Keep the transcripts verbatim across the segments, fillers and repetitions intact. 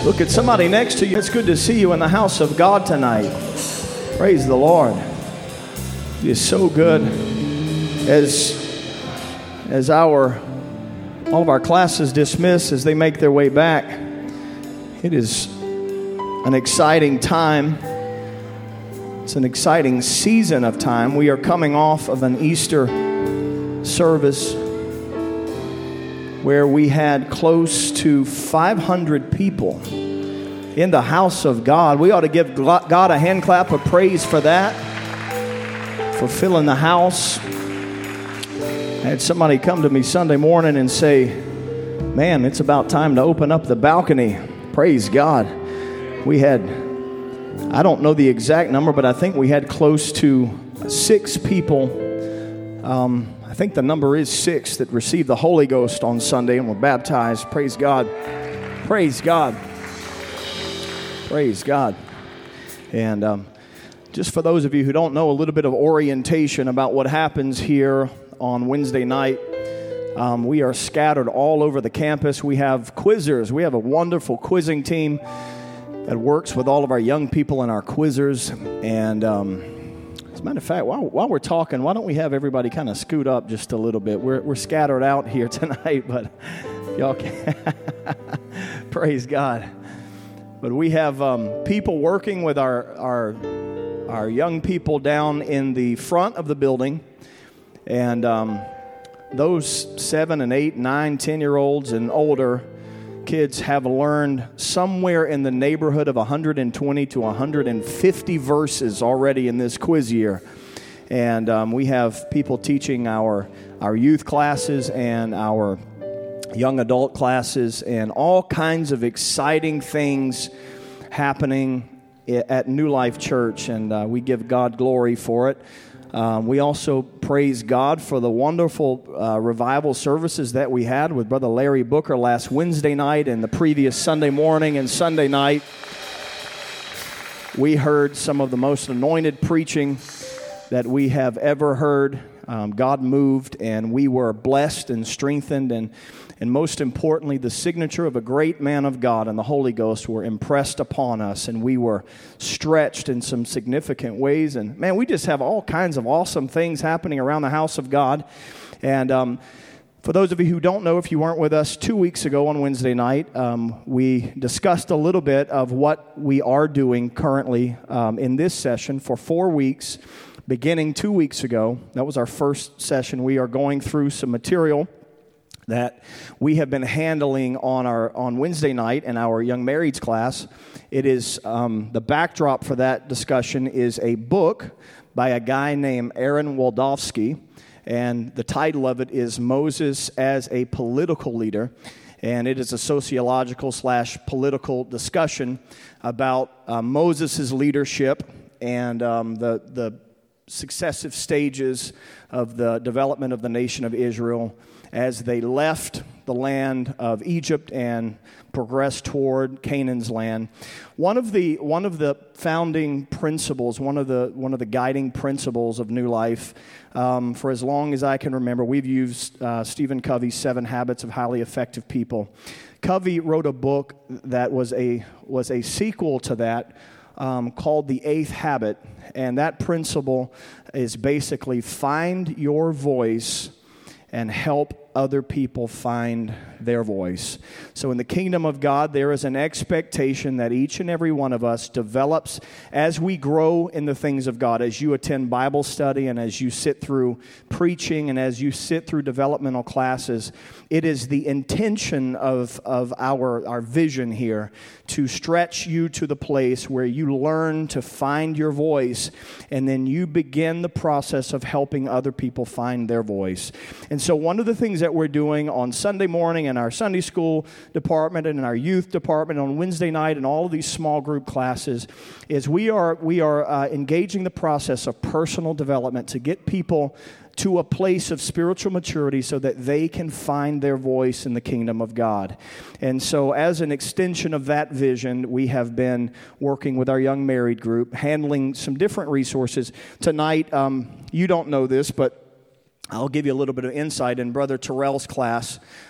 Look at somebody next to you. It's good to see you in the house of God tonight. Praise the Lord. He is so good. As, as our, all of our classes dismiss, as they make their way back, it is an exciting time. It's an exciting season of time. We are coming off of an Easter service where we had close to five hundred people in the house of God. We ought to give God a hand clap of praise for that, for filling the house. I had somebody come to me Sunday morning and say, man, it's about time to open up the balcony. Praise God. We had, I don't know the exact number, but I think we had close to six people. Um, I think the number is six that received the Holy Ghost on Sunday and were baptized. Praise God. Praise God. Praise God. And um, just for those of you who don't know, a little bit of orientation about what happens here on Wednesday night. Um, we are scattered all over the campus. We have quizzers. We have a wonderful quizzing team that works with all of our young people and our quizzers. And um, as a matter of fact, while, while we're talking, why don't we have everybody kind of scoot up just a little bit? We're we're scattered out here tonight, but y'all can praise God. But we have um, people working with our our our young people down in the front of the building, and um, those seven and eight, nine, ten-year-olds and older kids have learned somewhere in the neighborhood of one hundred twenty to one hundred fifty verses already in this quiz year. And um, we have people teaching our, our youth classes and our young adult classes and all kinds of exciting things happening at New Life Church. And uh, we give God glory for it. Um, we also praise God for the wonderful uh, revival services that we had with Brother Larry Booker last Wednesday night and the previous Sunday morning and Sunday night. We heard some of the most anointed preaching that we have ever heard. Um, God moved, and we were blessed and strengthened, and and most importantly, the signature of a great man of God and the Holy Ghost were impressed upon us, and we were stretched in some significant ways. And man, we just have all kinds of awesome things happening around the house of God. And um, for those of you who don't know, if you weren't with us two weeks ago on Wednesday night, um, we discussed a little bit of what we are doing currently um, in this session for four weeks, beginning two weeks ago. That was our first session. We are going through some material that we have been handling on our on Wednesday night in our Young Marrieds class. It is um, the backdrop for that discussion is a book by a guy named Aaron Waldowski, and the title of it is Moses as a Political Leader, and it is a sociological slash political discussion about uh, Moses' leadership and um, the the successive stages of the development of the nation of Israel as they left the land of Egypt and progressed toward Canaan's land. One of the one of the founding principles, one of the one of the guiding principles of New Life, um, for as long as I can remember, we've used uh, Stephen Covey's Seven Habits of Highly Effective People. Covey wrote a book that was a was a sequel to that, um, called The Eighth Habit, and that principle is basically find your voice and help other people find their voice. So in the kingdom of God, there is an expectation that each and every one of us develops as we grow in the things of God, as you attend Bible study and as you sit through preaching and as you sit through developmental classes. It is the intention of, of our, our vision here to stretch you to the place where you learn to find your voice, and then you begin the process of helping other people find their voice. And so one of the things that we're doing on Sunday morning in our Sunday school department and in our youth department on Wednesday night and all of these small group classes is we are we are uh, engaging the process of personal development to get people to a place of spiritual maturity so that they can find their voice in the kingdom of God. And so as an extension of that vision, we have been working with our young married group, handling some different resources. Tonight, um, you don't know this, but I'll give you a little bit of insight. In Brother Terrell's class,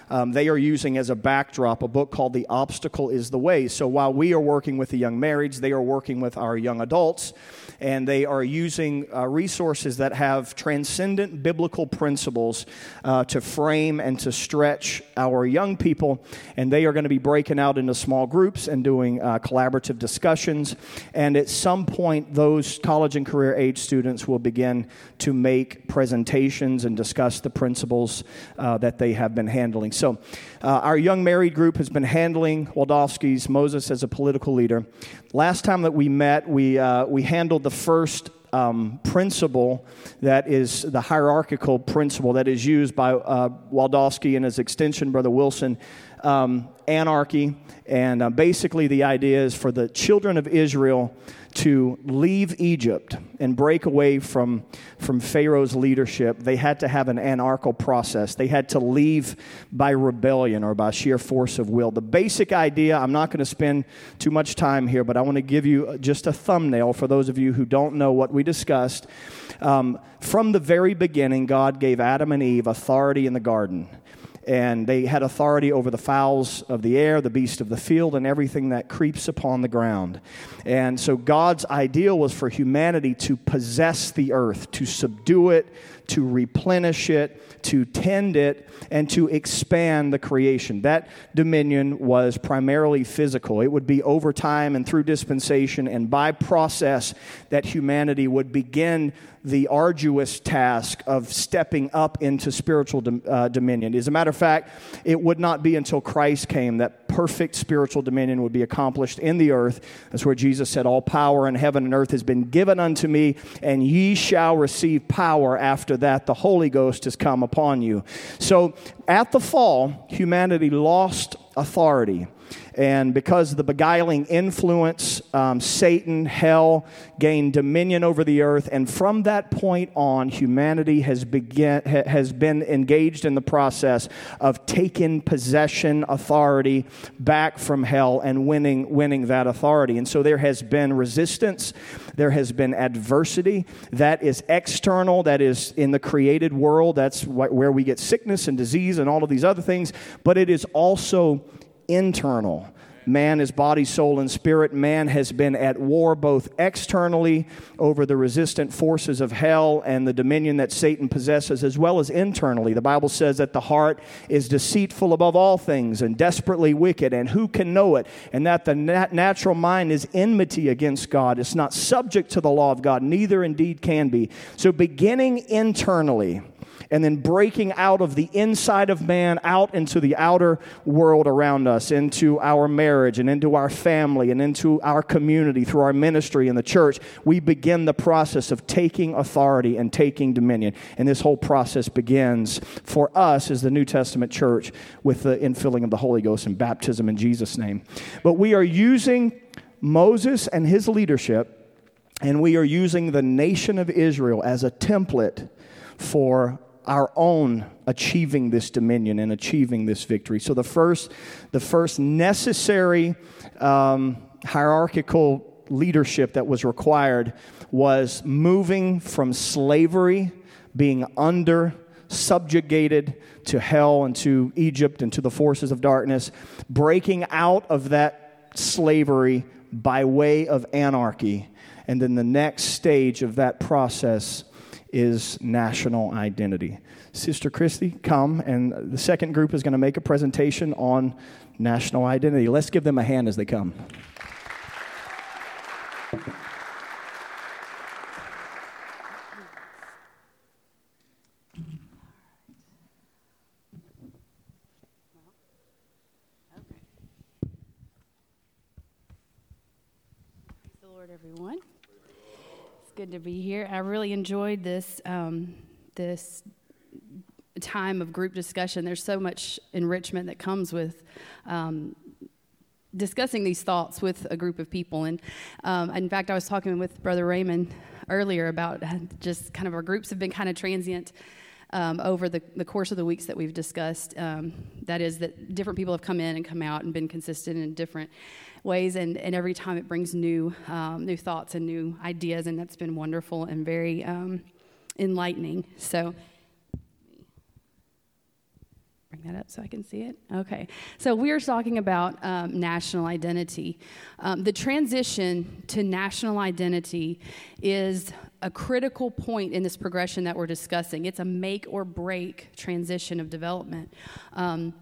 um, they are using as a backdrop a book called The Obstacle is the Way. So while we are working with the young marrieds, they are working with our young adults, and they are using uh, resources that have transcendent biblical principles uh, to frame and to stretch our young people, and they are going to be breaking out into small groups and doing uh, collaborative discussions, and at some point those college and career age students will begin to make presentations and discuss the principles uh, that they have been handling. So uh, our young married group has been handling Waldowski's Moses as a political leader. Last time that we met, we uh, we handled the first um, principle that is the hierarchical principle that is used by uh, Waldowski and his extension, Brother Wilson, um, anarchy. And uh, basically the idea is for the children of Israel to leave Egypt and break away from, from Pharaoh's leadership. They had to have an anarchical process. They had to leave by rebellion or by sheer force of will. The basic idea, I'm not going to spend too much time here, but I want to give you just a thumbnail for those of you who don't know what we discussed. Um, from the very beginning, God gave Adam and Eve authority in the garden. And they had authority over the fowls of the air, the beast of the field, and everything that creeps upon the ground. And so God's ideal was for humanity to possess the earth, to subdue it, to replenish it, to tend it, and to expand the creation. That dominion was primarily physical. It would be over time and through dispensation and by process that humanity would begin the arduous task of stepping up into spiritual dom- uh, dominion. As a matter of fact, it would not be until Christ came that perfect spiritual dominion would be accomplished in the earth. That's where Jesus said, all power in heaven and earth has been given unto me, and ye shall receive power. After that, the Holy Ghost has come upon you. So at the fall, humanity lost authority. And because of the beguiling influence, um, Satan, hell, gained dominion over the earth. And from that point on, humanity has, begin, ha, has been engaged in the process of taking possession, authority back from hell and winning, winning that authority. And so there has been resistance. There has been adversity. That is external. That is in the created world. That's wh- where we get sickness and disease and all of these other things. But it is also internal. Man is body, soul, and spirit. Man has been at war both externally over the resistant forces of hell and the dominion that Satan possesses, as well as internally. The Bible says that the heart is deceitful above all things and desperately wicked, and who can know it? And that the nat- natural mind is enmity against God. It's not subject to the law of God, neither indeed can be. So beginning internally, and then breaking out of the inside of man out into the outer world around us, into our marriage and into our family and into our community through our ministry in the church, we begin the process of taking authority and taking dominion. And this whole process begins for us as the New Testament church with the infilling of the Holy Ghost and baptism in Jesus' name. But we are using Moses and his leadership, and we are using the nation of Israel as a template for our own achieving this dominion and achieving this victory. So the first, the first necessary um, hierarchical leadership that was required was moving from slavery, being under, subjugated to hell and to Egypt and to the forces of darkness, breaking out of that slavery by way of anarchy. And then the next stage of that process is national identity. Sister Christy, come, and the second group is going to make a presentation on national identity. Let's give them a hand as they come. Praise the Lord, everyone. Good to be here. I really enjoyed this um, this time of group discussion. There's so much enrichment that comes with um, discussing these thoughts with a group of people. And um, in fact, I was talking with Brother Raymond earlier about just kind of our groups have been kind of transient um, over the, the course of the weeks that we've discussed. Um, that is that different people have come in and come out and been consistent in different ways, and, and every time it brings new um, new thoughts and new ideas, and that's been wonderful and very um, enlightening. So bring that up so I can see it. Okay. So we are talking about um, national identity. Um, the transition to national identity is a critical point in this progression that we're discussing. It's a make or break transition of development. Um,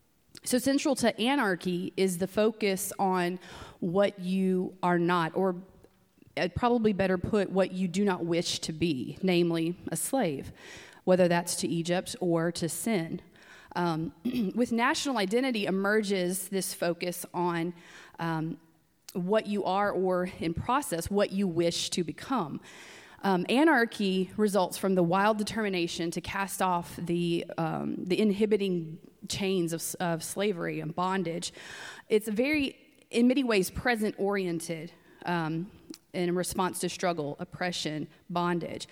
so central to anarchy is the focus on what you are not, or I'd probably better put what you do not wish to be, namely a slave, whether that's to Egypt or to sin. Um, with national identity emerges this focus on um, what you are, or in process, what you wish to become. Um, anarchy results from the wild determination to cast off the um, the inhibiting chains of, of slavery and bondage. It's very, in many ways, present-oriented um, in response to struggle, oppression, bondage.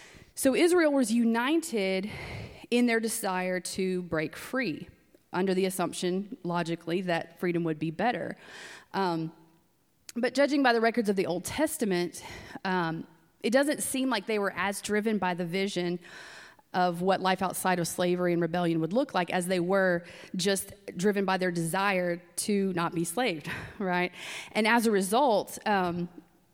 So Israel was united in their desire to break free, under the assumption, logically, that freedom would be better. Um, but judging by the records of the Old Testament, um, it doesn't seem like they were as driven by the vision of what life outside of slavery and rebellion would look like as they were just driven by their desire to not be slaved, right? And as a result, um,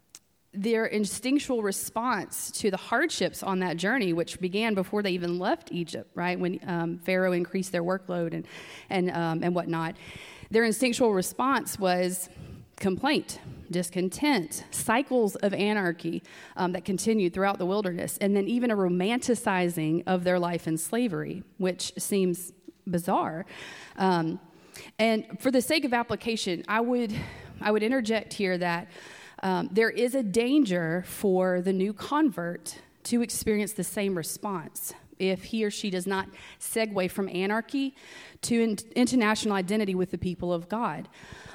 their instinctual response to the hardships on that journey, which began before they even left Egypt, right, when um, Pharaoh increased their workload and and um, and whatnot, their instinctual response was complaint, discontent, cycles of anarchy um, that continued throughout the wilderness, and then even a romanticizing of their life in slavery, which seems bizarre. Um, and for the sake of application, I would I would interject here that Um, there is a danger for the new convert to experience the same response if he or she does not segue from anarchy to in- international identity with the people of God.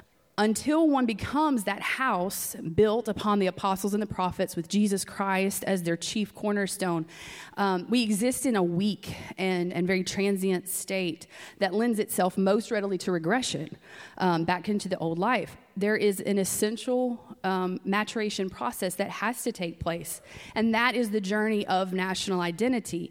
Until one becomes that house built upon the apostles and the prophets with Jesus Christ as their chief cornerstone, um, we exist in a weak and, and very transient state that lends itself most readily to regression um, back into the old life. There is an essential um, maturation process that has to take place, and that is the journey of national identity.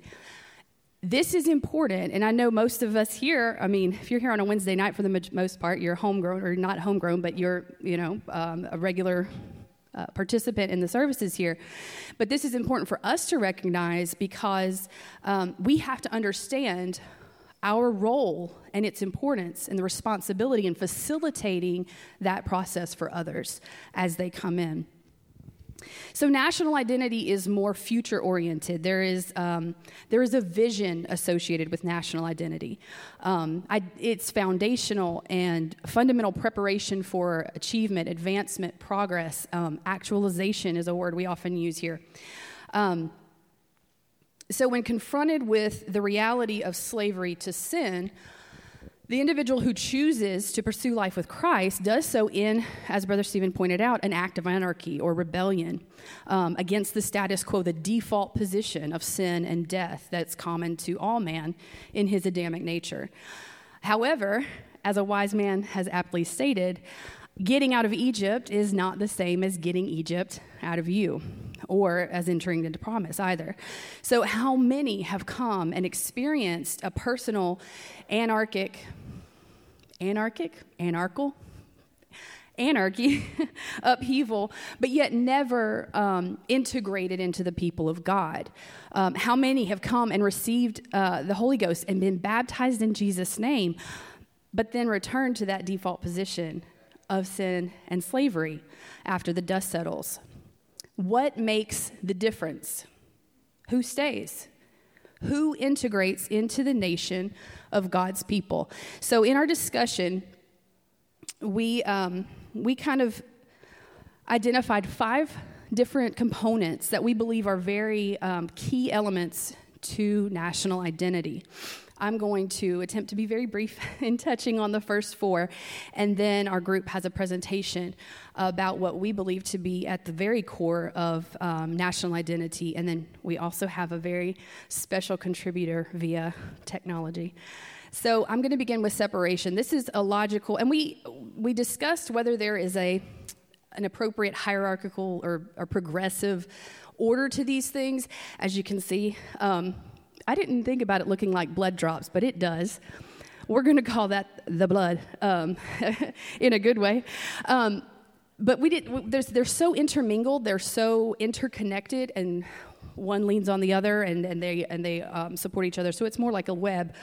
This is important, and I know most of us here, I mean, if you're here on a Wednesday night for the most part, you're homegrown, or not homegrown, but you're, you know, um, a regular uh, participant in the services here. But this is important for us to recognize because um, we have to understand our role and its importance and the responsibility in facilitating that process for others as they come in. So national identity is more future-oriented. There is um, there is a vision associated with national identity. Um, I, it's foundational and fundamental preparation for achievement, advancement, progress. Um, actualization is a word we often use here. Um, so when confronted with the reality of slavery to sin, the individual who chooses to pursue life with Christ does so in, as Brother Stephen pointed out, an act of anarchy or rebellion um, against the status quo, the default position of sin and death that's common to all man in his Adamic nature. However, as a wise man has aptly stated, getting out of Egypt is not the same as getting Egypt out of you, or as entering into promise either. So how many have come and experienced a personal anarchic, anarchic, anarchal, anarchy, upheaval, but yet never um, integrated into the people of God? Um, how many have come and received uh, the Holy Ghost and been baptized in Jesus' name, but then returned to that default position of sin and slavery after the dust settles? What makes the difference? Who stays? Who integrates into the nation of God's people? So in our discussion, we um, we kind of identified five different components that we believe are very um, key elements to national identity. I'm going to attempt to be very brief in touching on the first four, and then our group has a presentation about what we believe to be at the very core of um, national identity, and then we also have a very special contributor via technology. So I'm going to begin with separation. This is a logical, and we we discussed whether there is a an appropriate hierarchical or, or progressive order to these things. As you can see, um, I didn't think about it looking like blood drops, but it does. we're going to call that the blood um, in a good way. Um, but we did. There's, they're so intermingled. They're so interconnected, and one leans on the other, and, and they and they um, support each other. So it's more like a web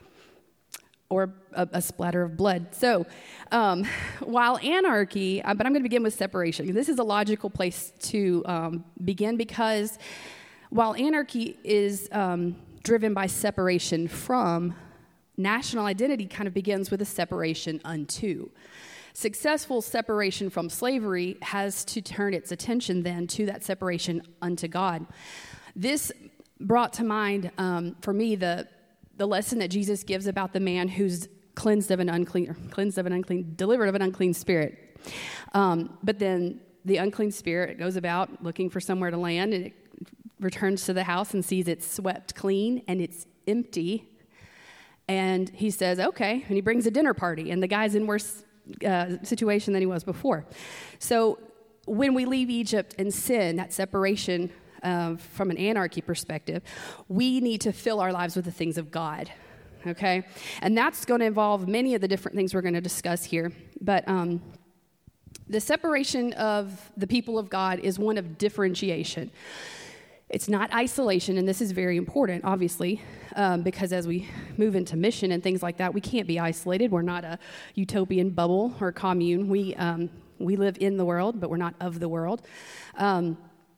or a, a splatter of blood. So um, while anarchy, uh, but I'm going to begin with separation. This is a logical place to um, begin, because while anarchy is um, driven by separation from, national identity kind of begins with a separation unto. Successful separation from slavery has to turn its attention then to that separation unto God. This brought to mind um, for me the the lesson that Jesus gives about the man who's cleansed of an unclean, cleansed of an unclean, delivered of an unclean spirit. Um, but then the unclean spirit goes about looking for somewhere to land, and it returns to the house and sees it's swept clean and it's empty. And he says, okay, and he brings a dinner party, and the guy's in worse uh, situation than he was before. So when we leave Egypt and sin, that separation uh, from an anarchy perspective, we need to fill our lives with the things of God, okay? And that's going to involve many of the different things we're going to discuss here. But um, the separation of the people of God is one of differentiation. It's not isolation, and this is very important, obviously, um, because as we move into mission and things like that, we can't be isolated. We're not a utopian bubble or commune. We um, we live in the world, but we're not of the world. Um,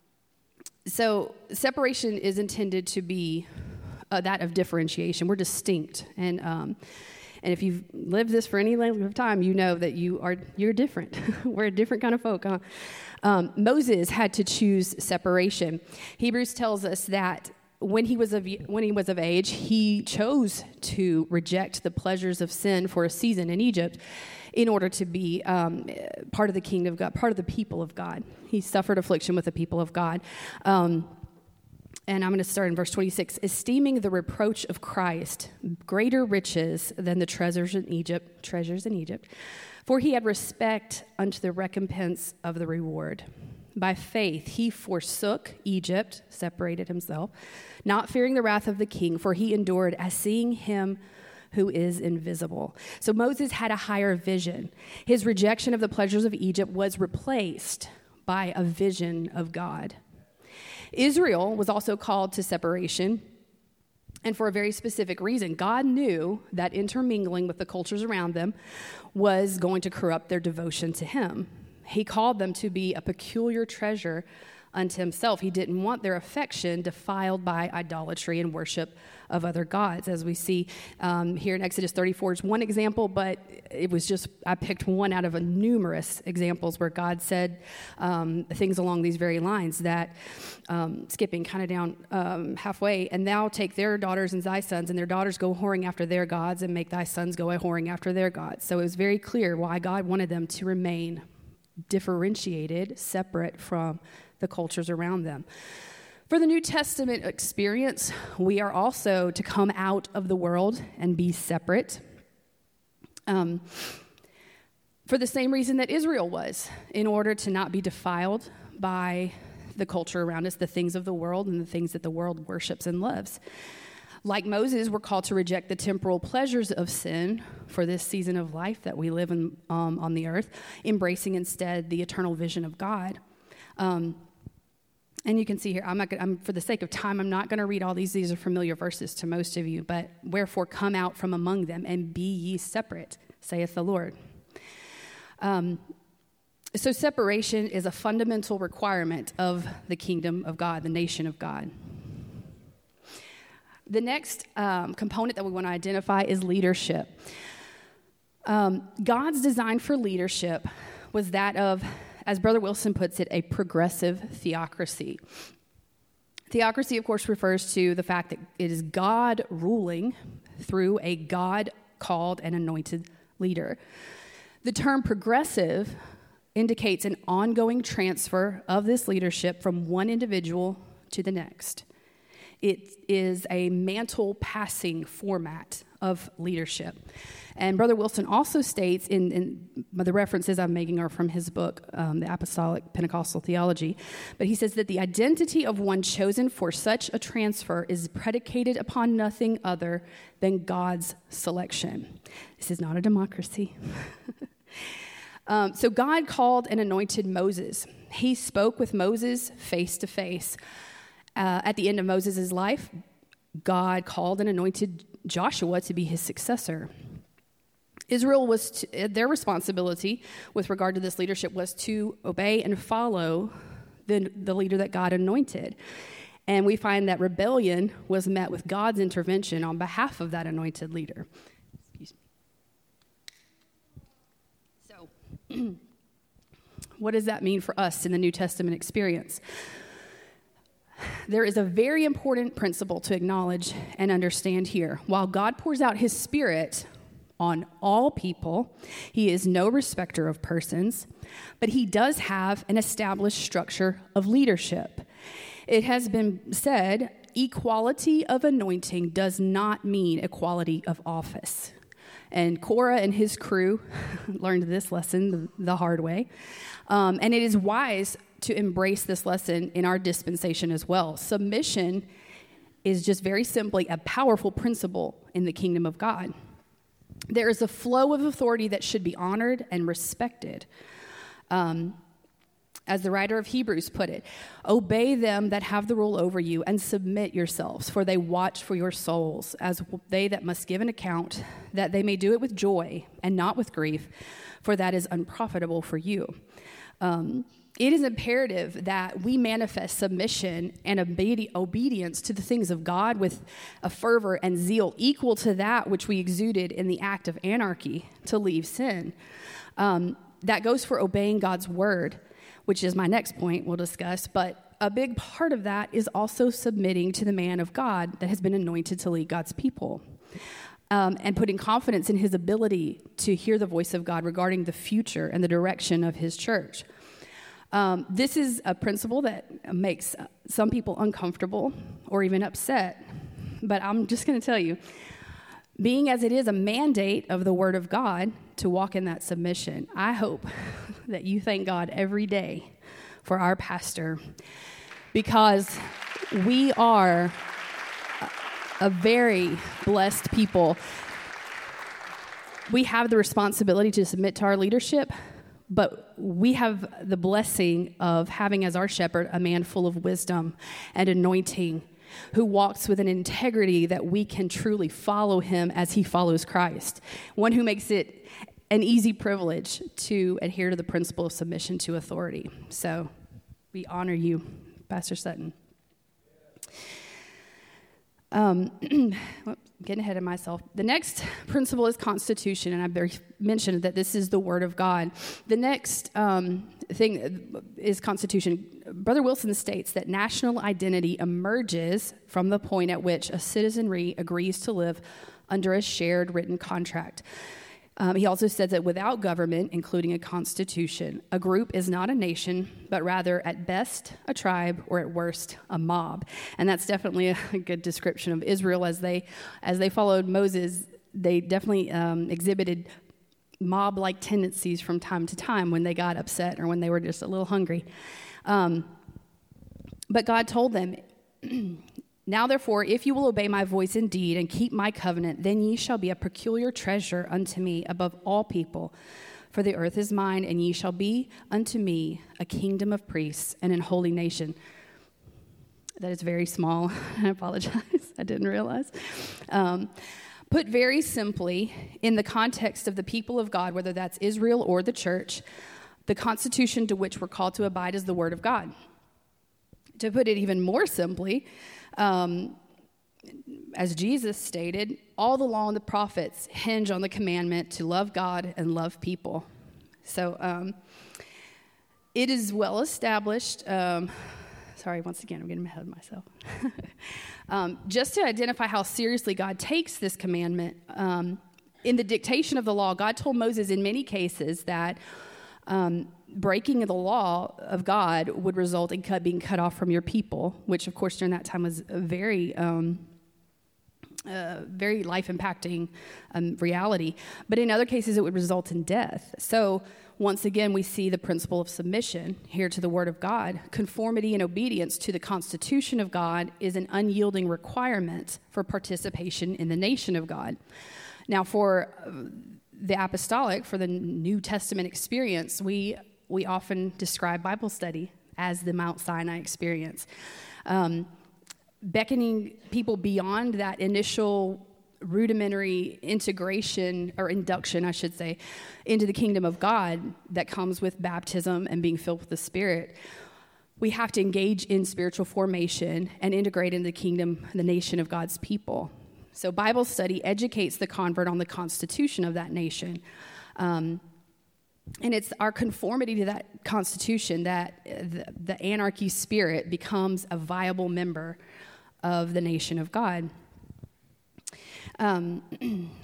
so separation is intended to be uh, that of differentiation. We're distinct, and um, and if you've lived this for any length of time, you know that you are you're different. We're a different kind of folk, huh? Um, Moses had to choose separation. Hebrews tells us that when he was of when he was of age, he chose to reject the pleasures of sin for a season in Egypt in order to be um, part of the kingdom of God, part of the people of God. He suffered affliction with the people of God. Um, and I'm going to start in verse twenty-six. Esteeming the reproach of Christ greater riches than the treasures in Egypt, treasures in Egypt. For he had respect unto the recompense of the reward. By faith he forsook Egypt, separated himself, not fearing the wrath of the king, for he endured as seeing him who is invisible. So Moses had a higher vision. His rejection of the pleasures of Egypt was replaced by a vision of God. Israel was also called to separation, and for a very specific reason. God knew that intermingling with the cultures around them was going to corrupt their devotion to him. He called them to be a peculiar treasure unto himself. He didn't want their affection defiled by idolatry and worship of other gods, as we see um, here in Exodus thirty-four is one example, but it was just, I picked one out of a numerous examples where God said um, things along these very lines that, um, skipping kind of down um, halfway, and thou take their daughters and thy sons, and their daughters go whoring after their gods, and make thy sons go a whoring after their gods. So it was very clear why God wanted them to remain differentiated, separate from the cultures around them. For the New Testament experience, we are also to come out of the world and be separate. Um, for the same reason that Israel was, in order to not be defiled by the culture around us, the things of the world and the things that the world worships and loves. Like Moses, we're called to reject the temporal pleasures of sin for this season of life that we live in um, on the earth, embracing instead the eternal vision of God. Um, and you can see here, I'm not gonna, I'm, for the sake of time, I'm not going to read all these. These are familiar verses to most of you. But wherefore come out from among them and be ye separate, saith the Lord. Um, so separation is a fundamental requirement of the kingdom of God, the nation of God. The next um, component that we want to identify is leadership. Um, God's design for leadership was that of, as Brother Wilson puts it, a progressive theocracy. Theocracy, of course, refers to the fact that it is God ruling through a God-called and anointed leader. The term progressive indicates an ongoing transfer of this leadership from one individual to the next. It is a mantle-passing format of leadership. And Brother Wilson also states, in, in the references I'm making are from his book, um, The Apostolic Pentecostal Theology, but he says that the identity of one chosen for such a transfer is predicated upon nothing other than God's selection. This is not a democracy. um, so God called and anointed Moses. He spoke with Moses face to face. Uh, at the end of Moses' life, God called and anointed Joshua to be his successor. Israel was, to, their responsibility with regard to this leadership was to obey and follow the, the leader that God anointed. And we find that rebellion was met with God's intervention on behalf of that anointed leader. Excuse me. So, what does that mean for us in the New Testament experience? There is a very important principle to acknowledge and understand here. While God pours out his Spirit on all people, he is no respecter of persons, but he does have an established structure of leadership. It has been said, equality of anointing does not mean equality of office. And Korah and his crew learned this lesson the, the hard way. Um, and it is wise to embrace this lesson in our dispensation as well. Submission is just very simply a powerful principle in the kingdom of God. There is a flow of authority that should be honored and respected. Um, as the writer of Hebrews put it, obey them that have the rule over you and submit yourselves, for they watch for your souls, as they that must give an account, that they may do it with joy and not with grief, for that is unprofitable for you. Um, It is imperative that we manifest submission and obedi- obedience to the things of God with a fervor and zeal equal to that which we exuded in the act of anarchy to leave sin. Um, that goes for obeying God's word, which is my next point we'll discuss. But a big part of that is also submitting to the man of God that has been anointed to lead God's people. Um, and putting confidence in his ability to hear the voice of God regarding the future and the direction of his church. Um, this is a principle that makes some people uncomfortable or even upset, but I'm just going to tell you, being as it is a mandate of the Word of God to walk in that submission, I hope that you thank God every day for our pastor, because we are a very blessed people. We have the responsibility to submit to our leadership, but we have the blessing of having as our shepherd a man full of wisdom and anointing, who walks with an integrity that we can truly follow him as he follows Christ. One who makes it an easy privilege to adhere to the principle of submission to authority. So we honor you, Pastor Sutton. Um, getting ahead of myself. The next principle is constitution, and I mentioned that this is the Word of God. The next um, thing is constitution. Brother Wilson states that national identity emerges from the point at which a citizenry agrees to live under a shared written contract. Um, he also says that without government, including a constitution, a group is not a nation, but rather at best a tribe or at worst a mob. And that's definitely a good description of Israel. As they as they followed Moses, they definitely um, exhibited mob-like tendencies from time to time when they got upset or when they were just a little hungry. Um, but God told them, now, therefore, if you will obey my voice indeed and keep my covenant, then ye shall be a peculiar treasure unto me above all people. For the earth is mine, and ye shall be unto me a kingdom of priests and an holy nation. That is very small. I apologize. I didn't realize. Um, put very simply, in the context of the people of God, whether that's Israel or the church, the constitution to which we're called to abide is the word of God. To put it even more simply, Um, as Jesus stated, all the law and the prophets hinge on the commandment to love God and love people. So um, it is well established. Um, sorry, once again, I'm getting ahead of myself. um, just to identify how seriously God takes this commandment, um, in the dictation of the law, God told Moses in many cases that um, breaking the law of God would result in cut, being cut off from your people, which, of course, during that time was very um, uh, very life-impacting um, reality. But in other cases, it would result in death. So once again, we see the principle of submission here to the Word of God. Conformity and obedience to the Constitution of God is an unyielding requirement for participation in the nation of God. Now, for the apostolic, for the New Testament experience, we we often describe Bible study as the Mount Sinai experience, um, beckoning people beyond that initial rudimentary integration or induction, I should say, into the kingdom of God that comes with baptism and being filled with the Spirit. We have to engage in spiritual formation and integrate in the kingdom, the nation of God's people. So Bible study educates the convert on the constitution of that nation. Um, and it's our conformity to that constitution that the, the anarchy spirit becomes a viable member of the nation of God. Um,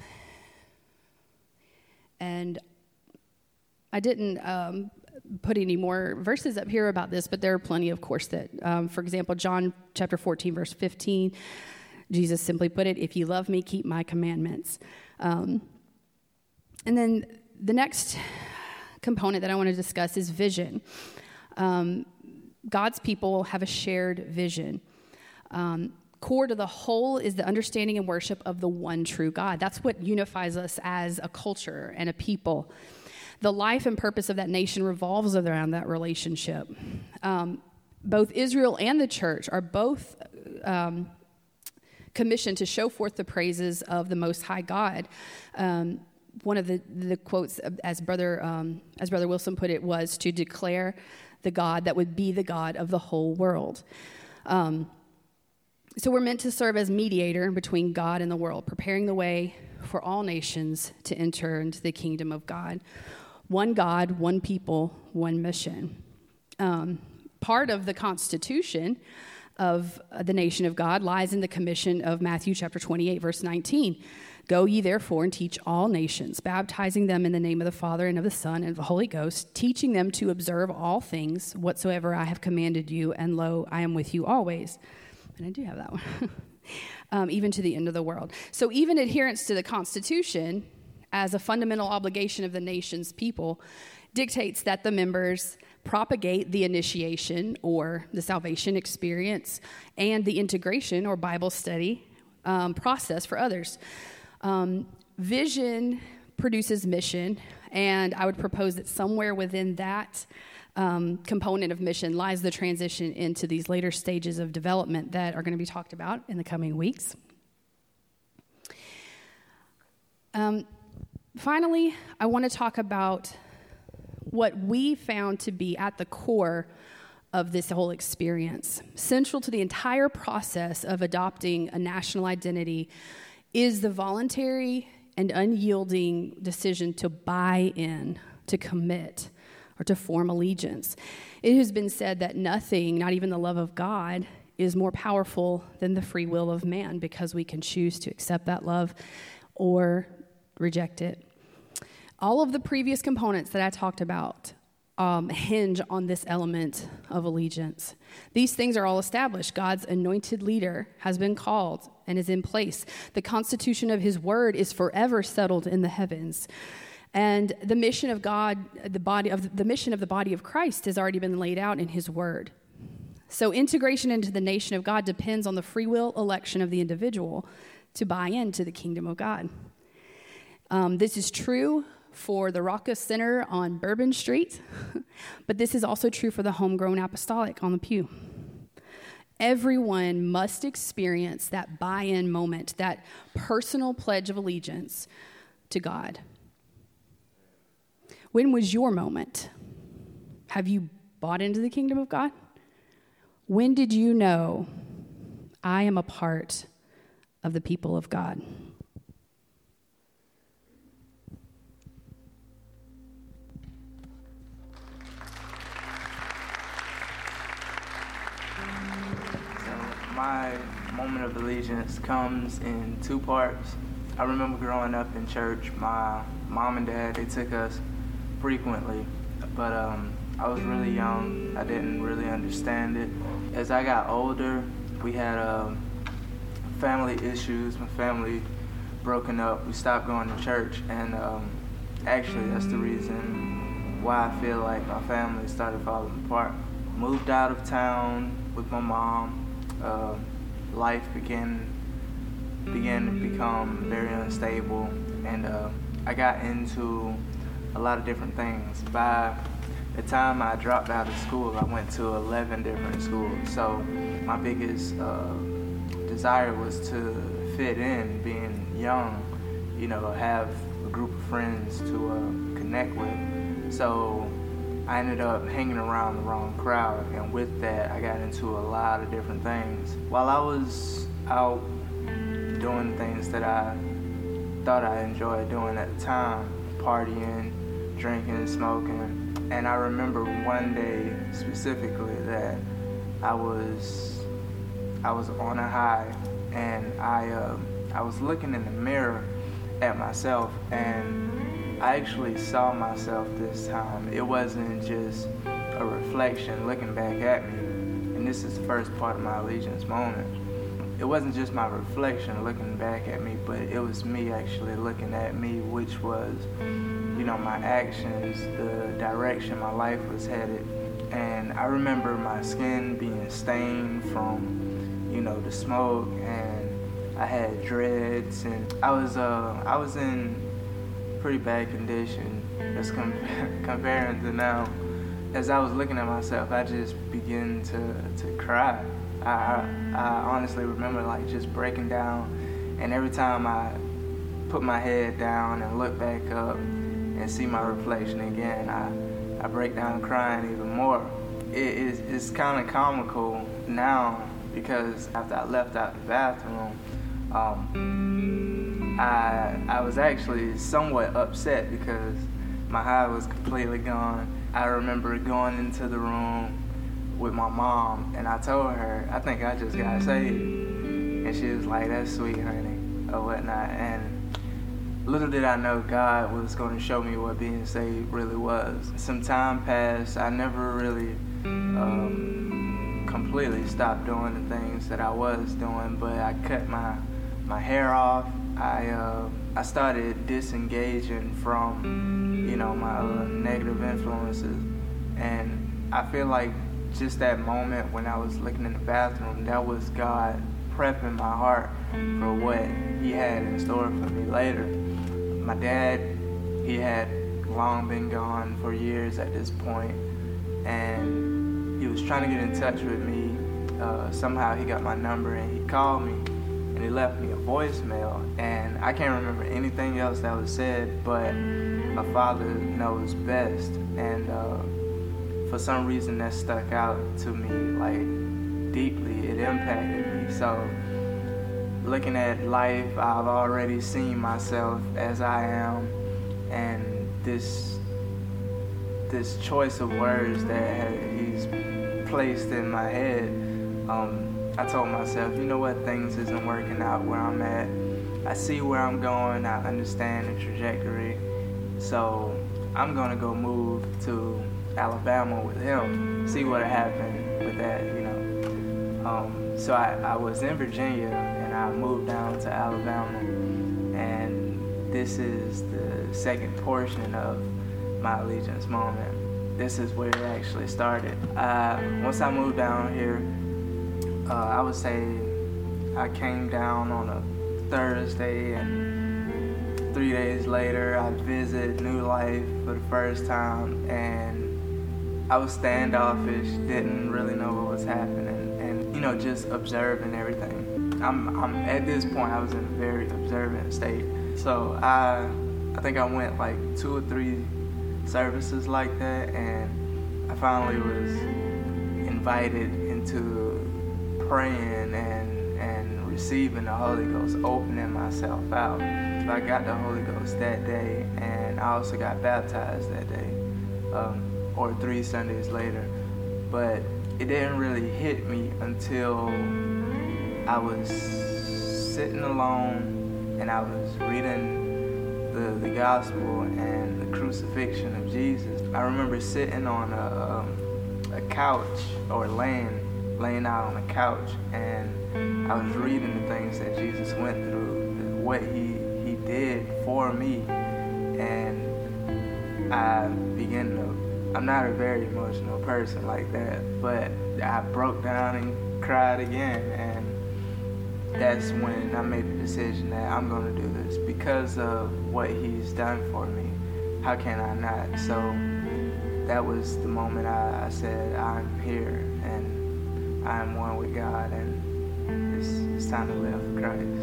and I didn't um, put any more verses up here about this, but there are plenty, of course, that, um, for example, John chapter fourteen, verse fifteen, Jesus simply put it, if you love me, keep my commandments. Um, and then the next component that I want to discuss is vision. Um, God's people have a shared vision. Um, core to the whole is the understanding and worship of the one true God. That's what unifies us as a culture and a people. The life and purpose of that nation revolves around that relationship. Um, both Israel and the church are both um, commissioned to show forth the praises of the Most High God. Um, one of the, the quotes, as Brother um, as Brother Wilson put it, was to declare the God that would be the God of the whole world. Um, So we're meant to serve as mediator between God and the world, preparing the way for all nations to enter into the kingdom of God. One God, one people, one mission. Um, part of the constitution of the nation of God lies in the commission of Matthew chapter twenty-eight, verse nineteen. Go ye therefore and teach all nations, baptizing them in the name of the Father and of the Son and of the Holy Ghost, teaching them to observe all things whatsoever I have commanded you, and lo, I am with you always. And I do have that one, um, even to the end of the world. So even adherence to the Constitution as a fundamental obligation of the nation's people dictates that the members propagate the initiation or the salvation experience and the integration or Bible study um, process for others. Um, vision produces mission, and I would propose that somewhere within that Um, component of mission lies the transition into these later stages of development that are going to be talked about in the coming weeks. Um, finally, I want to talk about what we found to be at the core of this whole experience. Central to the entire process of adopting a national identity is the voluntary and unyielding decision to buy in, to commit, or to form allegiance. It has been said that nothing, not even the love of God, is more powerful than the free will of man, because we can choose to accept that love or reject it. All of the previous components that I talked about um, hinge on this element of allegiance. These things are all established. God's anointed leader has been called and is in place. The constitution of his word is forever settled in the heavens. And the mission of God, the body of the mission of the body of Christ has already been laid out in his word. So integration into the nation of God depends on the free will election of the individual to buy into the kingdom of God. Um, this is true for the Rocca Center on Bourbon Street, but this is also true for the Homegrown Apostolic on the pew. Everyone must experience that buy-in moment, that personal pledge of allegiance to God. When was your moment? Have you bought into the kingdom of God? When did you know, I am a part of the people of God? So my moment of allegiance comes in two parts. I remember growing up in church, my mom and dad, they took us frequently, but um, I was really young. I didn't really understand it. As I got older, we had a family issues, my family broken up, we stopped going to church, and um, actually that's the reason why I feel like my family started falling apart. Moved out of town with my mom. Uh, life began began to become very unstable, and uh, I got into a lot of different things. By the time I dropped out of school, I went to eleven different schools. So my biggest uh, desire was to fit in, being young, you know, have a group of friends to uh, connect with. So I ended up hanging around the wrong crowd, and with that, I got into a lot of different things. While I was out doing things that I thought I enjoyed doing at the time, partying, drinking, smoking, and I remember one day specifically that I was I was on a high, and I uh, I was looking in the mirror at myself, and I actually saw myself this time. It wasn't just a reflection looking back at me, and this is the first part of my allegiance moment. It wasn't just my reflection looking back at me, but it was me actually looking at me, which was, you know, my actions, the direction my life was headed. And I remember my skin being stained from, you know, the smoke, and I had dreads, and I was uh I was in pretty bad condition as com- comparing to now. As I was looking at myself, I just began to, to cry. I, I, I honestly remember like just breaking down, and every time I put my head down and look back up and see my reflection again, I, I break down crying even more. It is it's kind of comical now, because after I left out the bathroom, um, I I was actually somewhat upset because my high was completely gone. I remember going into the room with my mom, and I told her, I think I just got saved. And she was like, that's sweet, honey, or whatnot. And little did I know God was going to show me what being saved really was. Some time passed. I never really um, completely stopped doing the things that I was doing, but I cut my my hair off. I uh, I started disengaging from, you know, my uh, negative influences, and I feel like just that moment when I was looking in the bathroom, that was God prepping my heart for what He had in store for me later. My dad, he had long been gone for years at this point, and he was trying to get in touch with me. Uh, somehow he got my number and he called me, and he left me a voicemail, and I can't remember anything else that was said, but my father knows best, and uh, for some reason that stuck out to me like deeply. It impacted me. So looking at life, I've already seen myself as I am, and this this choice of words that he's placed in my head, um, I told myself, you know what, things isn't working out where I'm at. I see where I'm going, I understand the trajectory, so I'm gonna go move to Alabama with him, see what happened with that, you know. Um, so I, I was in Virginia, and I moved down to Alabama, and this is the second portion of my allegiance moment. This is where it actually started. Uh, once I moved down here, uh, I would say I came down on a Thursday, and three days later I visited New Life for the first time, and I was standoffish, didn't really know what was happening, and, you know, just observing everything. I'm, I'm at this point, I was in a very observant state. So I, I think I went like two or three services like that, and I finally was invited into praying and, and receiving the Holy Ghost, opening myself out. I got the Holy Ghost that day, and I also got baptized that day. Um, or three Sundays later, but it didn't really hit me until I was sitting alone and I was reading the, the gospel and the crucifixion of Jesus. I remember sitting on a, um, a couch, or laying, laying out on a couch, and I was reading the things that Jesus went through, what he, he did for me, and I began to, I'm not a very emotional person like that, but I broke down and cried again, and that's when I made the decision that I'm going to do this because of what he's done for me. How can I not? So that was the moment I, I said, I'm here, and I'm one with God, and it's, it's time to live for Christ.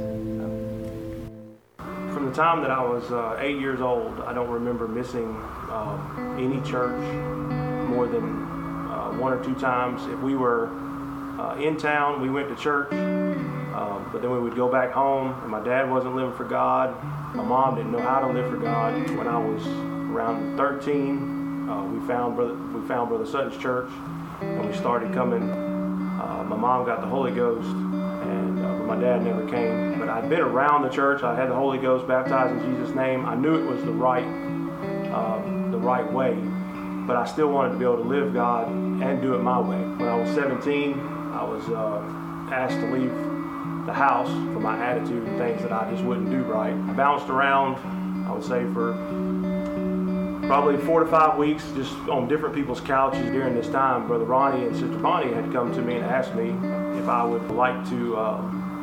So. From the time that I was uh, eight years old, I don't remember missing um, any church more than uh, one or two times. If we were uh, in town, we went to church, um, but then we would go back home, and my dad wasn't living for God. My mom didn't know how to live for God. When I was around thirteen, uh, we found brother we found Brother Sutton's church, and we started coming. Uh, my mom got the Holy Ghost, and uh, but my dad never came. But I'd been around the church. I had the Holy Ghost, baptized in Jesus' name. I knew it was the right um, the right way, but I still wanted to be able to live God and do it my way. When I was seventeen, I was uh, asked to leave the house for my attitude and things that I just wouldn't do right. I bounced around, I would say, for probably four to five weeks, just on different people's couches. During this time, Brother Ronnie and Sister Bonnie had come to me and asked me if I would like to uh,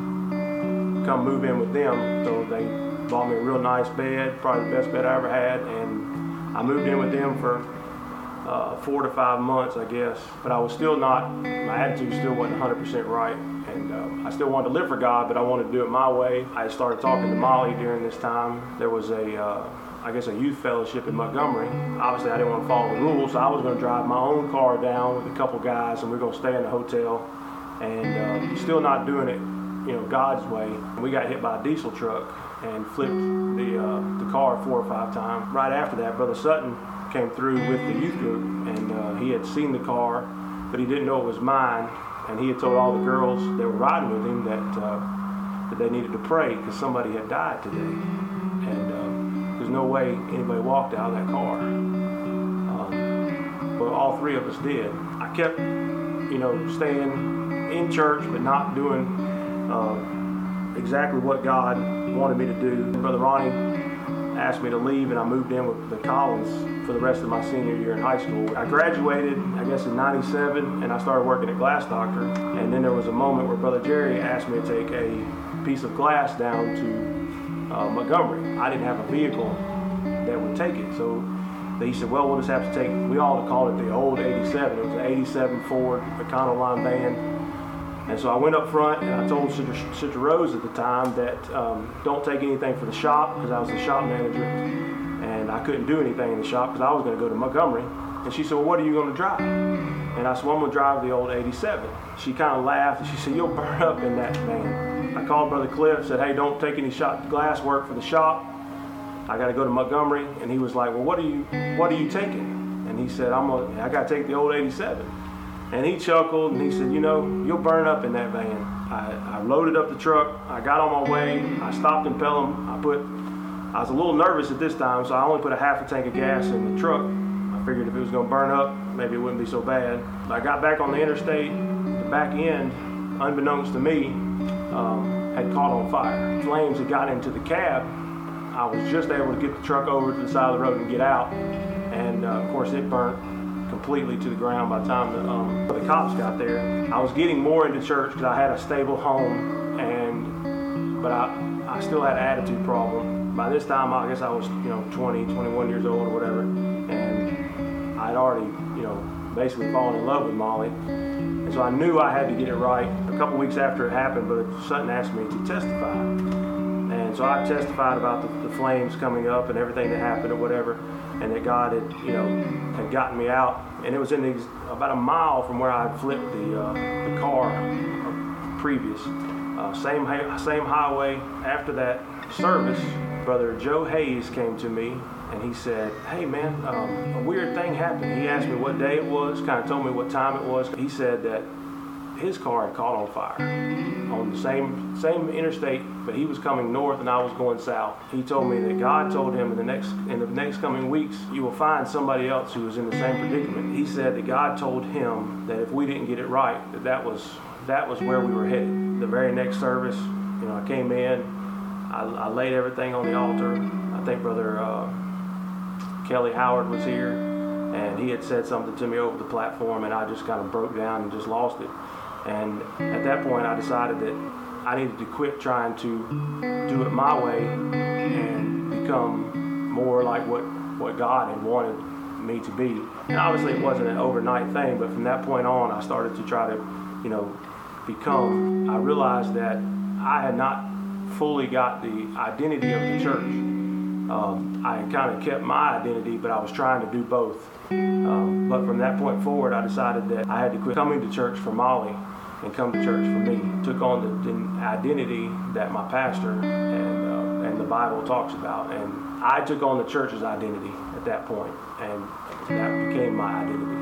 come move in with them. So they bought me a real nice bed, probably the best bed I ever had, and I moved in with them for uh, four to five months, I guess. But I was still not, my attitude still wasn't one hundred percent right. And uh, I still wanted to live for God, but I wanted to do it my way. I started talking to Molly during this time. There was a, uh, I guess, a youth fellowship in Montgomery. Obviously, I didn't want to follow the rules, so I was going to drive my own car down with a couple guys, and we were going to stay in the hotel. And uh, still not doing it, you know, God's way. We got hit by a diesel truck and flipped the uh, the car four or five times. Right after that, Brother Sutton came through with the youth group, and uh, he had seen the car, but he didn't know it was mine. And he had told all the girls that were riding with him that uh, that they needed to pray because somebody had died today. And uh, there's no way anybody walked out of that car. Um, but all three of us did. I kept, you know, staying in church but not doing uh, exactly what God wanted me to do. Brother Ronnie asked me to leave, and I moved in with the Collins for the rest of my senior year in high school. I graduated, I guess, in ninety-seven, and I started working at Glass Doctor. And then there was a moment where Brother Jerry asked me to take a piece of glass down to uh, Montgomery. I didn't have a vehicle that would take it, so he said, well, we'll just have to take, we all called it the old eighty-seven. It was an eighty-seven Ford Econoline van. And so I went up front, and I told Sister, Sister Rose at the time that um, don't take anything for the shop, because I was the shop manager, and I couldn't do anything in the shop because I was going to go to Montgomery. And she said, well, what are you going to drive? And I said, well, I'm going to drive the old eighty-seven. She kind of laughed, and she said, you'll burn up in that van. I called Brother Cliff, said, hey, don't take any shop glass work for the shop. I got to go to Montgomery. And he was like, well, what are you, what are you taking? And he said, I'm gonna, I got to take the old eighty-seven. And he chuckled, and he said, you know, you'll burn up in that van. I, I loaded up the truck. I got on my way. I stopped in Pelham. I put, I was a little nervous at this time, so I only put a half a tank of gas in the truck. I figured if it was going to burn up, maybe it wouldn't be so bad. I got back on the interstate. The back end, unbeknownst to me, um, had caught on fire. Flames had got into the cab. I was just able to get the truck over to the side of the road and get out. And, uh, of course, it burnt completely to the ground by the time the, um, the cops got there. I was getting more into church because I had a stable home, and but I, I still had an attitude problem. By this time, I guess I was, you know, twenty, twenty-one years old or whatever, and I'd already, you know, basically fallen in love with Molly. And so I knew I had to get it right. A couple weeks after it happened, Brother Sutton asked me to testify. And so I testified about the, the flames coming up and everything that happened or whatever, and that God had, you know, had gotten me out. And it was in the, about a mile from where I had flipped the uh, the car uh, previous. Uh, same same highway. After that service, Brother Joe Hayes came to me, and he said, hey man, um, a weird thing happened. He asked me what day it was, kind of told me what time it was. He said that his car had caught on fire on the same same interstate, but he was coming north and I was going south. He told me that God told him in the next in the next coming weeks, you will find somebody else who was in the same predicament. He said that God told him that if we didn't get it right, that that was that was where we were headed. the very next service, you know, I came in, I, I laid everything on the altar. I think Brother uh, Kelly Howard was here, and he had said something to me over the platform, and I just kind of broke down and just lost it. And at that point, I decided that I needed to quit trying to do it my way and become more like what, what God had wanted me to be. And obviously, it wasn't an overnight thing, but from that point on, I started to try to, you know, become. I realized that I had not fully got the identity of the church. Um, I kind of kept my identity, but I was trying to do both. Um, but from that point forward, I decided that I had to quit coming to church for Molly and come to church for me. Took on the, the identity that my pastor and uh, and the Bible talks about, and I took on the church's identity at that point, and that became my identity.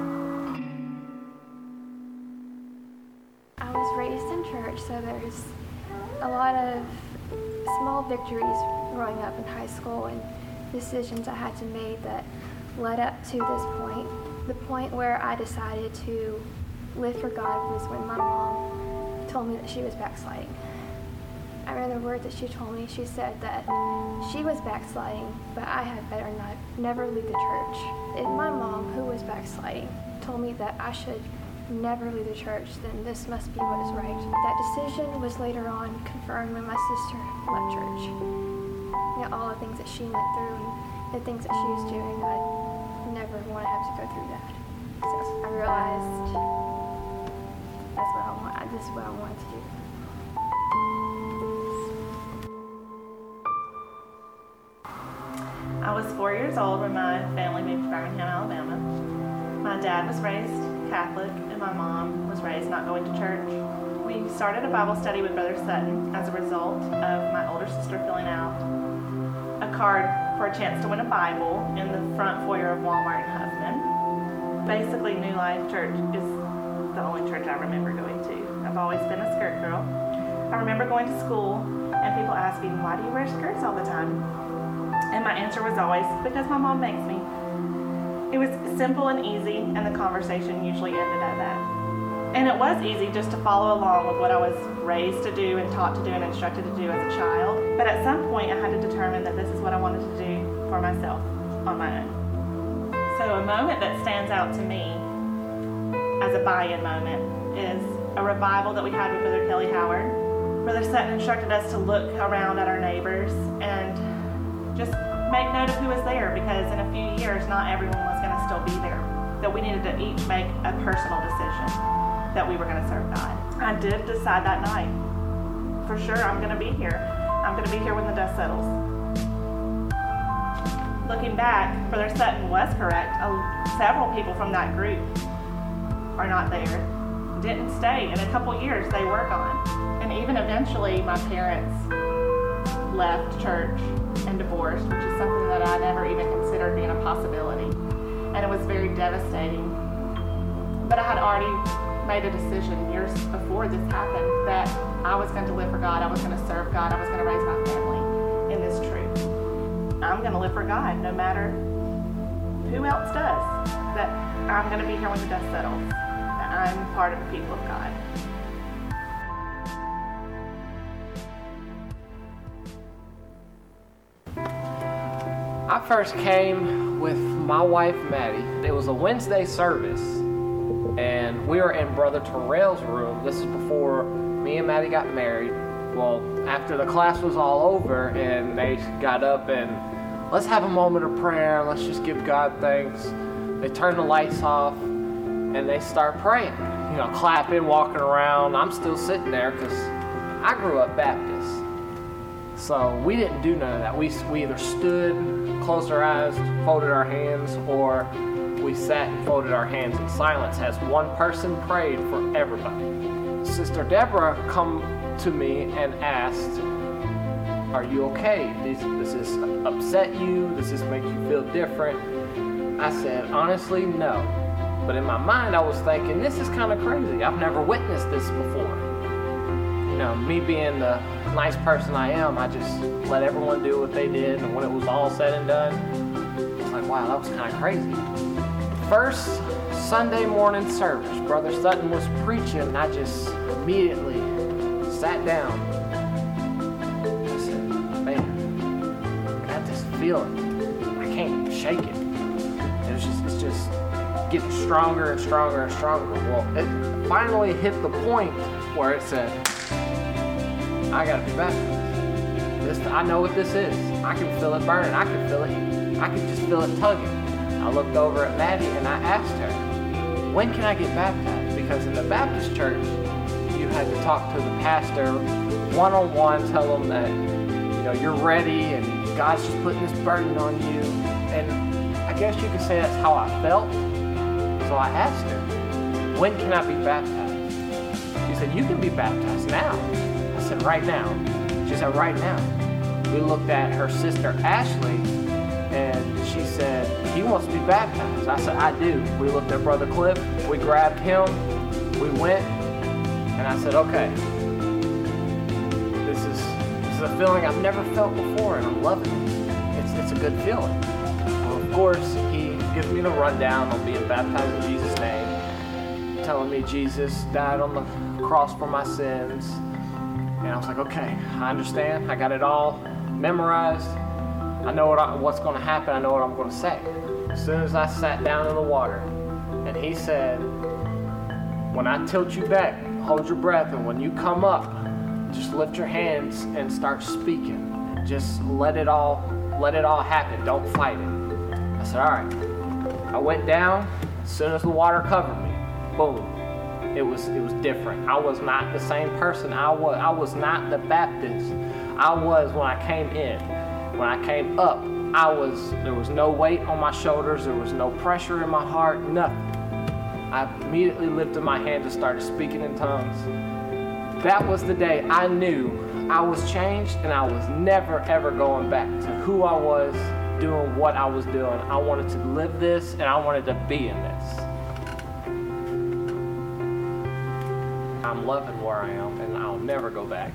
I was raised in church, so there's a lot of small victories growing up in high school and decisions I had to make that led up to this point. The point where I decided to live for God was when my mom told me that she was backsliding. I remember the words that she told me. She said that she was backsliding, but I had better not never leave the church. If my mom, who was backsliding, told me that I should never leave the church, then this must be what is right. That decision was later on confirmed when my sister left church. You know, all the things that she went through and the things that she was doing, I never want to have to go through that. So I realized that's what I want. This is what I wanted to do. I was four years old when my family moved to Birmingham, Alabama. My dad was raised Catholic and my mom was raised not going to church. We started a Bible study with Brother Sutton as a result of my older sister filling out a card for a chance to win a Bible in the front foyer of Walmart in Huffman. Basically, New Life Church is the only church I remember going to. I've always been a skirt girl. I remember going to school and people asking, why do you wear skirts all the time? And my answer was always, because my mom makes me. It was simple and easy, and the conversation usually ended at that. And it was easy just to follow along with what I was raised to do and taught to do and instructed to do as a child. But at some point, I had to determine that this is what I wanted to do for myself on my own. So a moment that stands out to me as a buy-in moment is a revival that we had with Brother Kelly Howard. Brother Sutton instructed us to look around at our neighbors and just make note of who was there, because in a few years, not everyone was going to still be there. That we needed to each make a personal decision that we were going to serve God. I did decide that night, for sure, I'm going to be here. I'm going to be here when the dust settles. Looking back, Brother Sutton was correct. Several people from that group are not there. Didn't stay. In a couple years, they were gone. And even eventually, my parents left church and divorced, which is something that I never even considered being a possibility. And it was very devastating. But I had already made a decision years before this happened that I was going to live for God, I was going to serve God, I was going to raise my family in this truth. I'm going to live for God no matter who else does. That I'm going to be here when the dust settles. That I'm part of the people of God. I first came with my wife, Maddie. It was a Wednesday service, and we were in Brother Terrell's room. This is before me and Maddie got married. Well, after the class was all over, and they got up and, let's have a moment of prayer, let's just give God thanks. They turn the lights off, and they start praying. You know, clapping, walking around. I'm still sitting there, because I grew up Baptist. So we didn't do none of that. We, we either stood, closed our eyes, folded our hands, or we sat and folded our hands in silence as one person prayed for everybody. Sister Deborah come to me and asked, are you okay? Does, does this upset you? Does this make you feel different? I said, honestly, no. But in my mind, I was thinking, this is kind of crazy. I've never witnessed this before. You know, me being the nice person I am, I just let everyone do what they did, and when it was all said and done, I was like, wow, that was kind of crazy. First Sunday morning service, Brother Sutton was preaching, and I just immediately sat down, I said, man, I got this feeling. I can't shake it. It was just, it's just getting stronger and stronger and stronger. Well, it finally hit the point where it said, I gotta be baptized. This, I know what this is. I can feel it burning. I can feel it. I can just feel it tugging. I looked over at Maddie and I asked her, when can I get baptized? Because in the Baptist church, you had to talk to the pastor one-on-one, tell them that, you know, you're ready and God's just putting this burden on you. And I guess you could say that's how I felt. So I asked her, when can I be baptized? She said, you can be baptized now. I said, right now. She said, right now. We looked at her sister Ashley, and she said, he wants to be baptized. I said, I do. We looked at Brother Cliff. We grabbed him. We went. And I said, okay, this is this is a feeling I've never felt before, and I'm loving it. It's, it's a good feeling. Well, of course, he gives me the rundown on being baptized in Jesus' name, telling me Jesus died on the cross for my sins. And I was like, okay, I understand. I got it all memorized. I know what I, what's going to happen. I know what I'm going to say. As soon as I sat down in the water, and he said, when I tilt you back, hold your breath, and when you come up, just lift your hands and start speaking. Just let it all, let it all happen. Don't fight it. I said, all right. I went down. As soon as the water covered me, boom. It was it was different. I was not the same person I was. I was not the Baptist I was when I came in. When I came up, I was there was no weight on my shoulders. There was no pressure in my heart. Nothing. I immediately lifted my hand and started speaking in tongues. That was the day I knew I was changed, and I was never ever going back to who I was, doing what I was doing. I wanted to live this, and I wanted to be in this. I'm loving where I am, and I'll never go back.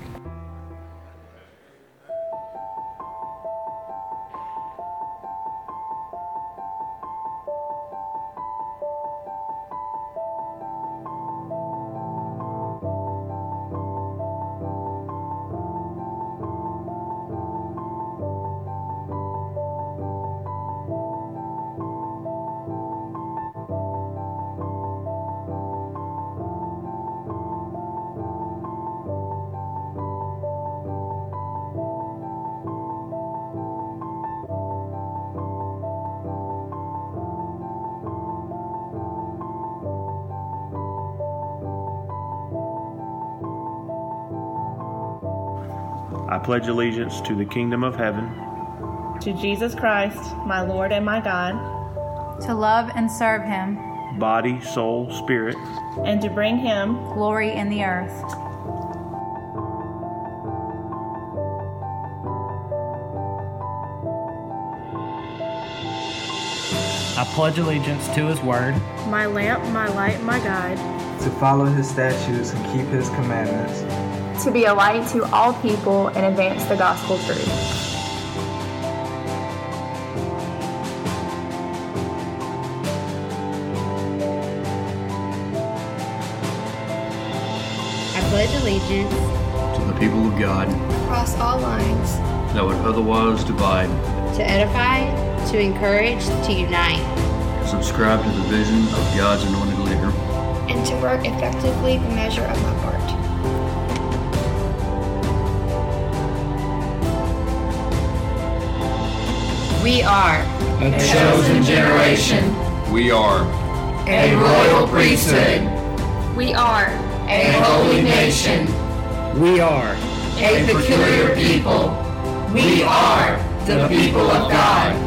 I pledge allegiance to the kingdom of heaven, To Jesus Christ, my Lord and my God, to love and serve him, body, soul, spirit, and to bring him glory in the earth. I pledge allegiance to his word, my lamp, my light, my guide, to follow his statutes and keep his commandments, to be a light to all people and advance the gospel truth. I pledge allegiance to the people of God, Across all lines, that would otherwise divide, to edify, to encourage, to unite, to subscribe to the vision of God's anointed leader, and to work effectively the measure of my part. We are a chosen generation. We are a royal priesthood. We are a holy nation. we are A peculiar people. We are the people of God.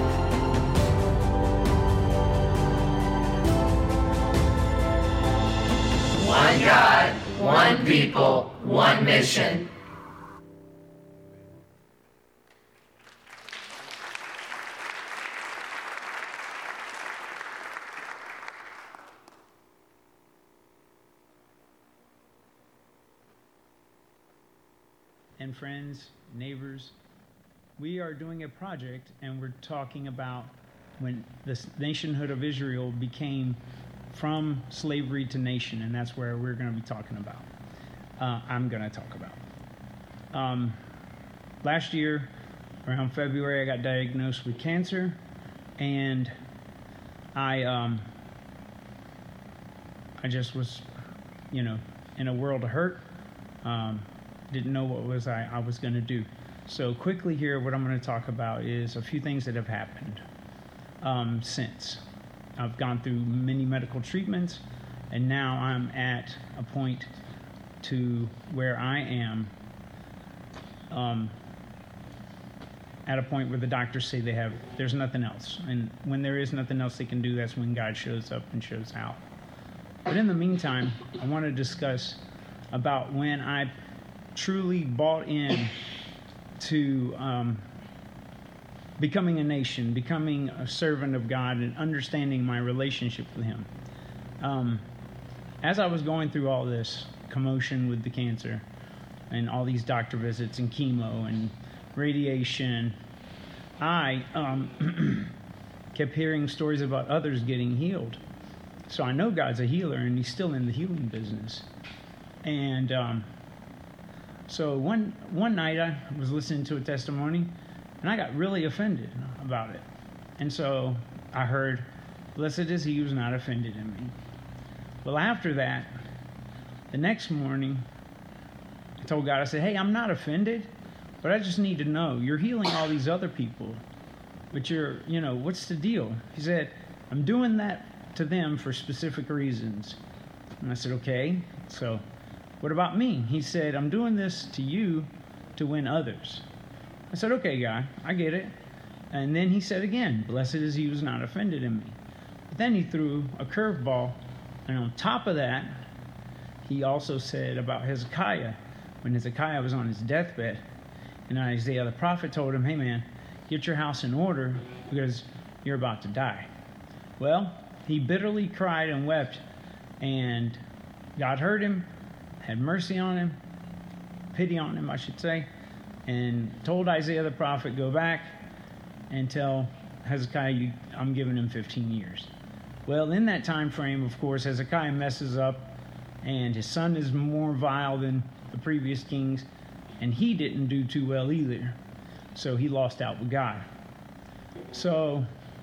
One God, one people, one mission. And friends, neighbors, we are doing a project, and we're talking about when the nationhood of Israel became from slavery to nation, and that's where we're going to be talking about. Uh, I'm going to talk about. um, last year, around February, I got diagnosed with cancer, and I um, I just was, you know, in a world of hurt. Um, didn't know what was I, I was going to do. So quickly here, what I'm going to talk about is a few things that have happened um, since. I've gone through many medical treatments, and now I'm at a point to where I am um, at a point where the doctors say they have, there's nothing else. And when there is nothing else they can do, that's when God shows up and shows out. But in the meantime, I want to discuss about when I truly bought in to um, becoming a nation, becoming a servant of God, and understanding my relationship with Him. Um, as I was going through all this commotion with the cancer and all these doctor visits and chemo and radiation, I um, kept hearing stories about others getting healed. So I know God's a healer, and He's still in the healing business. And um, so one one night I was listening to a testimony, and I got really offended about it. And so I heard, "Blessed is he who's not offended in me." Well, after that, the next morning, I told God, I said, "Hey, I'm not offended, but I just need to know, you're healing all these other people, but you're, you know, what's the deal?" He said, "I'm doing that to them for specific reasons." And I said, "Okay, so what about me?" He said, "I'm doing this to you to win others." I said, "Okay, God, I get it." And then he said again, "Blessed is he who's not offended in me." But then he threw a curveball, and on top of that, he also said about Hezekiah, when Hezekiah was on his deathbed, and Isaiah the prophet told him, "Hey man, get your house in order because you're about to die." Well, he bitterly cried and wept, and God heard him, had mercy on him, pity on him, I should say, and told Isaiah the prophet, "Go back and tell Hezekiah you, I'm giving him fifteen years. Well, in that time frame, of course, Hezekiah messes up, and his son is more vile than the previous kings, and he didn't do too well either. So he lost out with God. So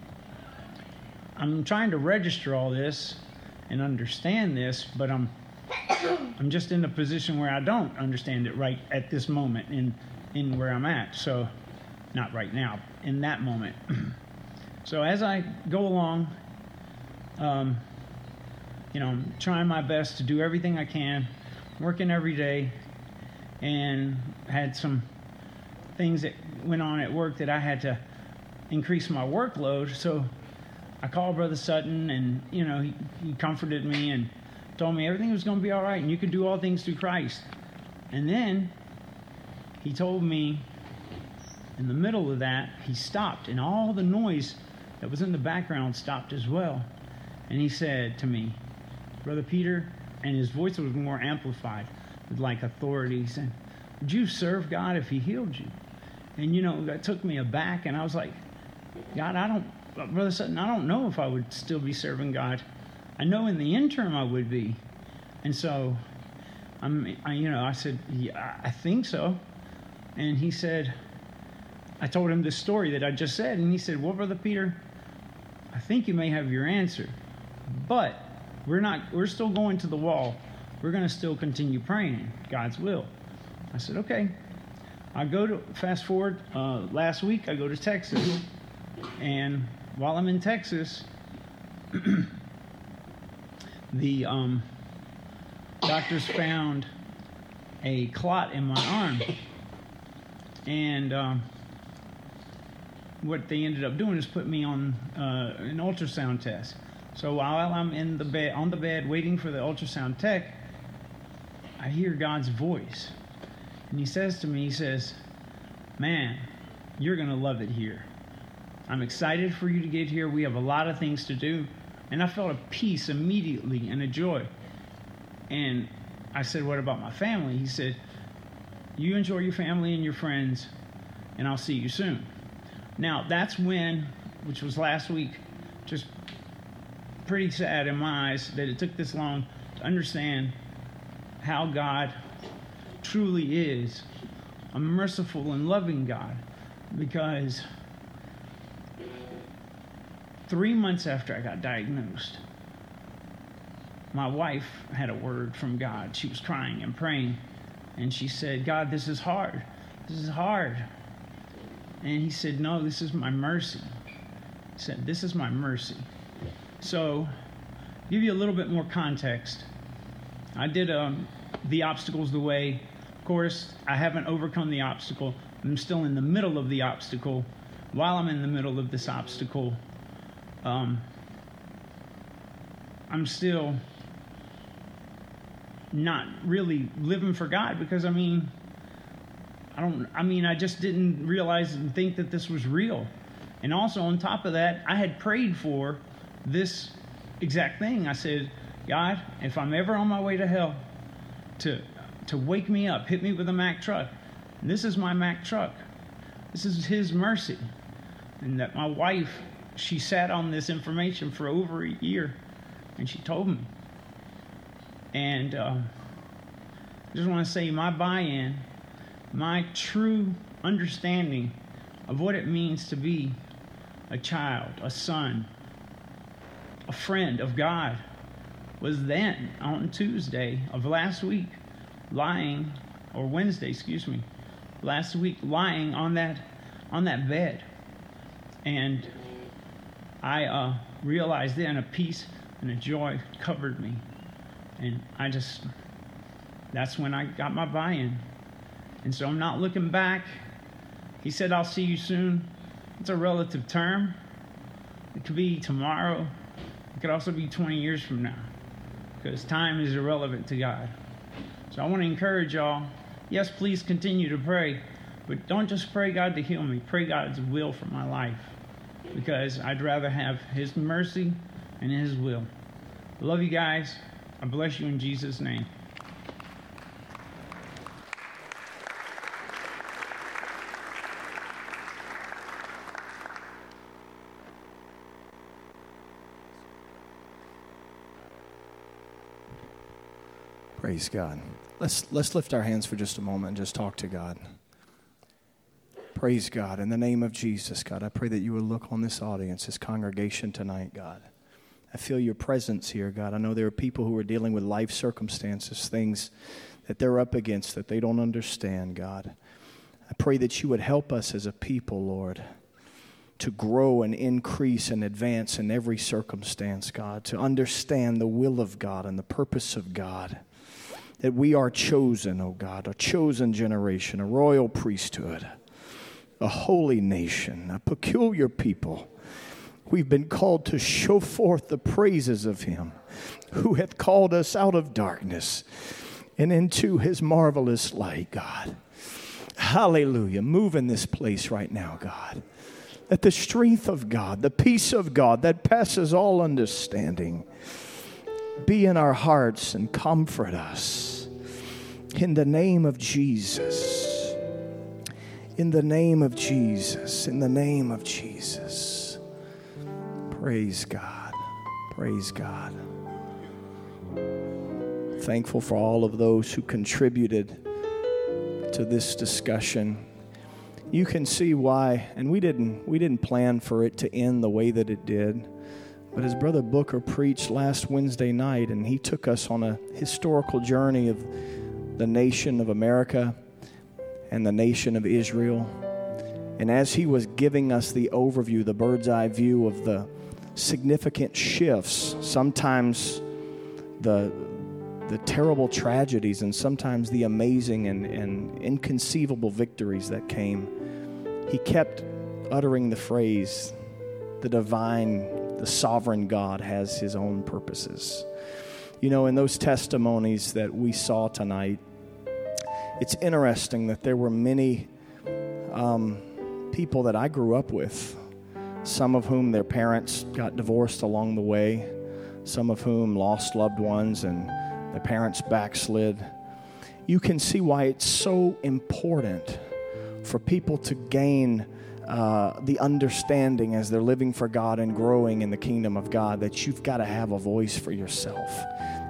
I'm trying to register all this and understand this, but I'm I'm just in a position where I don't understand it right at this moment in in where I'm at. So not right now, in that moment. So as I go along, um, you know, I'm trying my best to do everything I can, working every day, and had some things that went on at work that I had to increase my workload. So I called Brother Sutton, and, you know, he, he comforted me and told me everything was going to be all right, and you could do all things through Christ. And then he told me, in the middle of that, he stopped, and all the noise that was in the background stopped as well. And he said to me, "Brother Peter," and his voice was more amplified with like authority, he said, "Would you serve God if he healed you?" And, you know, that took me aback, and I was like, "God, I don't, Brother Sutton, I don't know if I would still be serving God. I know in the interim I would be." And so, I'm, I, you know, I said, "Yeah, I think so." And he said, I told him this story that I just said, and he said, "Well, Brother Peter, I think you may have your answer, but we're not, we're still going to the wall. We're going to still continue praying, God's will." I said, "Okay." I go to, fast forward, uh, last week I go to Texas, and while I'm in Texas, the um, doctors found a clot in my arm, and um, what they ended up doing is put me on uh, an ultrasound test. So while I'm in the bed, on the bed, waiting for the ultrasound tech, I hear God's voice, and He says to me, He says, "Man, you're gonna love it here. I'm excited for you to get here. We have a lot of things to do." And I felt a peace immediately and a joy. And I said, "What about my family?" He said, "You enjoy your family and your friends, and I'll see you soon." Now, that's when, which was last week, just pretty sad in my eyes that it took this long to understand how God truly is a merciful and loving God, because three months after I got diagnosed, my wife had a word from God. She was crying and praying, and she said, God, this is hard. This is hard. And he said, no, this is my mercy. He said, this is my mercy. So, give you a little bit more context. I did um, the obstacles the way. Of course, I haven't overcome the obstacle. I'm still in the middle of the obstacle. While I'm in the middle of this obstacle, um, I'm still not really living for God, because I mean, I don't, I mean, I just didn't realize and think that this was real. And also on top of that, I had prayed for this exact thing. I said, God, if I'm ever on my way to hell, to to wake me up, hit me with a Mack truck. And this is my Mack truck. This is his mercy. And that my wife, she sat on this information for over a year, and she told me. And uh, I just want to say my buy-in, my true understanding of what it means to be a child, a son, a friend of God, was then on Tuesday of last week, lying, or Wednesday, excuse me, last week lying on that on that bed. And I uh, realized then a peace and a joy covered me. And I just, that's when I got my buy-in. And so I'm not looking back. He said, I'll see you soon. It's a relative term. It could be tomorrow. It could also be twenty years from now, because time is irrelevant to God. So I want to encourage y'all, yes, please continue to pray, but don't just pray God to heal me. Pray God's will for my life, because I'd rather have his mercy and his will. I love you guys. I bless you in Jesus' name. Praise God. Let's let's lift our hands for just a moment and just talk to God. Praise God. In the name of Jesus, God, I pray that you would look on this audience, this congregation tonight, God. I feel your presence here, God. I know there are people who are dealing with life circumstances, things that they're up against that they don't understand, God. I pray that you would help us as a people, Lord, to grow and increase and advance in every circumstance, God, to understand the will of God and the purpose of God. That we are chosen, oh God, a chosen generation, a royal priesthood, a holy nation, a peculiar people. We've been called to show forth the praises of him who hath called us out of darkness and into his marvelous light, God. Hallelujah. Move in this place right now, God. That the strength of God, the peace of God that passes all understanding, be in our hearts and comfort us. In the name of Jesus. In the name of Jesus. In the name of Jesus. Praise God. Praise God. Thankful for all of those who contributed to this discussion. You can see why, and we didn't we didn't plan for it to end the way that it did. But as Brother Booker preached last Wednesday night, and he took us on a historical journey of the nation of America and the nation of Israel. And as he was giving us the overview, the bird's eye view of the significant shifts, sometimes the the terrible tragedies and sometimes the amazing and, and inconceivable victories that came, he kept uttering the phrase, the divine, the sovereign God has his own purposes. You know, in those testimonies that we saw tonight, it's interesting that there were many um, people that I grew up with, some of whom their parents got divorced along the way, some of whom lost loved ones and their parents backslid. You can see why it's so important for people to gain uh, the understanding as they're living for God and growing in the kingdom of God that you've got to have a voice for yourself.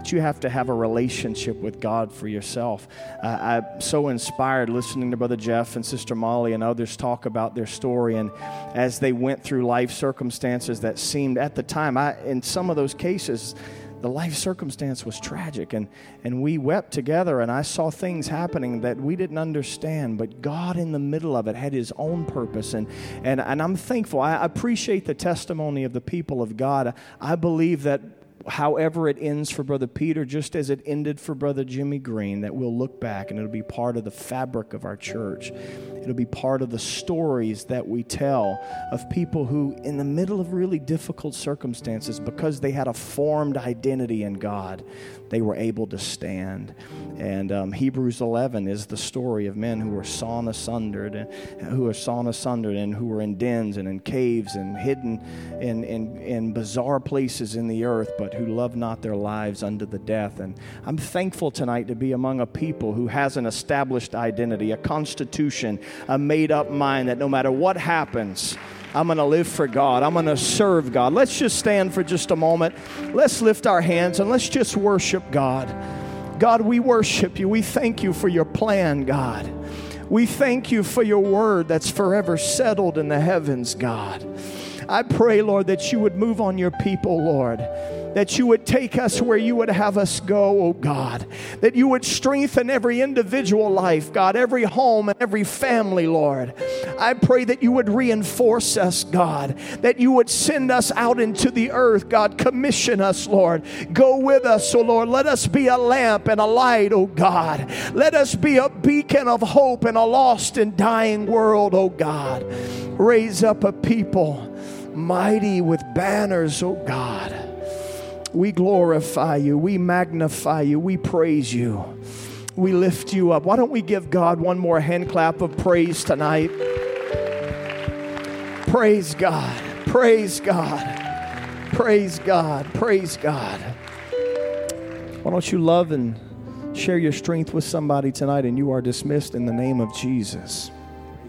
but you have to have a relationship with God for yourself. Uh, I'm so inspired listening to Brother Jeff and Sister Molly and others talk about their story, and as they went through life circumstances that seemed at the time, I, in some of those cases, the life circumstance was tragic, and, and we wept together, and I saw things happening that we didn't understand, but God in the middle of it had His own purpose, and, and, and I'm thankful. I appreciate the testimony of the people of God. I believe that however it ends for Brother Peter, just as it ended for Brother Jimmy Green, that we'll look back and it'll be part of the fabric of our church. It'll be part of the stories that we tell of people who, in the middle of really difficult circumstances, because they had a formed identity in God, they were able to stand. And um, Hebrews eleven is the story of men who were sawn asunder, and who were sawn asunder, and who were in dens and in caves and hidden in, in, in bizarre places in the earth, but who loved not their lives unto the death. And I'm thankful tonight to be among a people who has an established identity, a constitution, a made-up mind that no matter what happens, I'm going to live for God. I'm going to serve God. Let's just stand for just a moment. Let's lift our hands and let's just worship God. God, we worship you. We thank you for your plan, God. We thank you for your word that's forever settled in the heavens, God. I pray, Lord, that you would move on your people, Lord. That you would take us where you would have us go, oh God. That you would strengthen every individual life, God, every home and every family, Lord. I pray that you would reinforce us, God. That you would send us out into the earth, God. Commission us, Lord. Go with us, oh Lord. Let us be a lamp and a light, oh God. Let us be a beacon of hope in a lost and dying world, oh God. Raise up a people mighty with banners, oh God. We glorify you. We magnify you. We praise you. We lift you up. Why don't we give God one more hand clap of praise tonight? Praise God. Praise God. Praise God. Praise God. Why don't you love and share your strength with somebody tonight, and you are dismissed in the name of Jesus.